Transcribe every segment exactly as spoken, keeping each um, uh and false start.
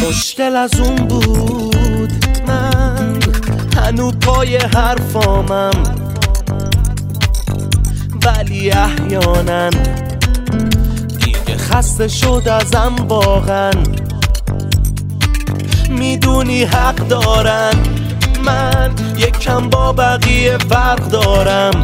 مشکل از اون بود من هنو پای حرفامم، ولی احیانا دیگه خسته شد ازم واقعا. میدونی حق دارن، من یکم با بقیه فرق دارم،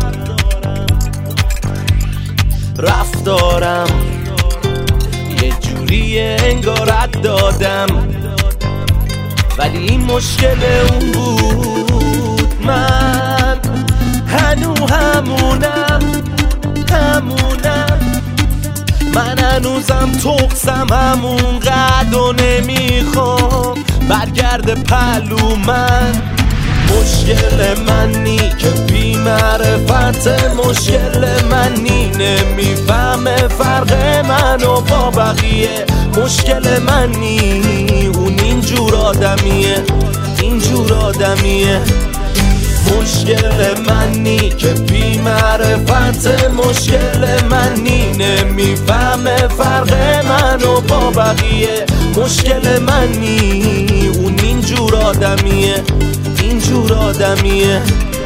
رفتارم یه جوریه انگارت دادم، ولی این مشکل اون بود. من هنو همونم همونم من هنوزم تقصم همون قد و نمیخوام برگرد پلو. من مشکل منی که بی معرفت، مشکل منی نمیفهمه فرق منو با بقیه، مشکل منی اون اینجور آدمیه اینجور آدمیه. مشکل منی که بی معرفت، مشکل منی نمیفهمه فرق منو با بقیه، مشکل منی اون اینجور آدمیه اینجور آدمیه.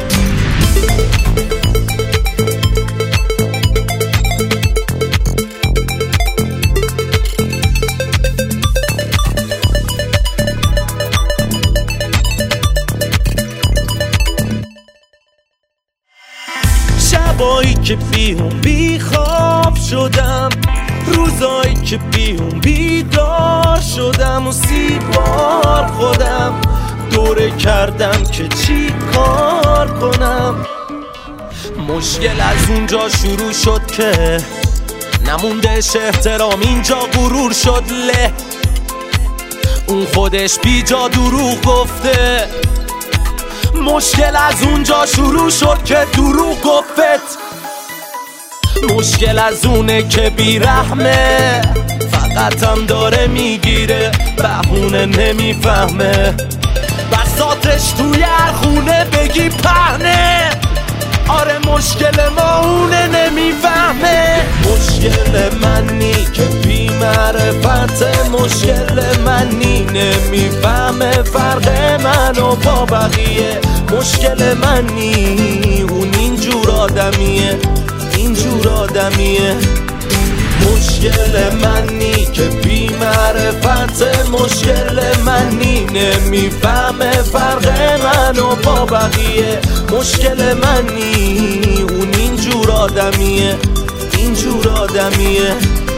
شبایی که بیهم بی خواب شدم، روزایی که بیهم بیدار شدم و سی بار خودم دوره کردم که چی کار کنم. مشکل از اونجا شروع شد که نموندش احترام، اینجا غرور شد له، اون خودش بی جا دروغ گفته. مشکل از اونجا شروع شد که دروغ گفت. مشکل از اونه که بیرحمه، فقط هم داره میگیره بهونه نمیفهمه، بساطش توی هر خونه بگی پهنه. آره مشکل ما اونه نمیفهمه. مشکل منی که بی معرفت، مشکل منی نمیفهمه فرق منو با بقیه، مشکل منی اون اینجور آدمیه اینجور آدمیه. مشکل منی که بی معرفت، مشکل منی نمیفهمه فرق منو با بقیه، مشکل منی اون اینجور آدمیه اینجور آدمیه.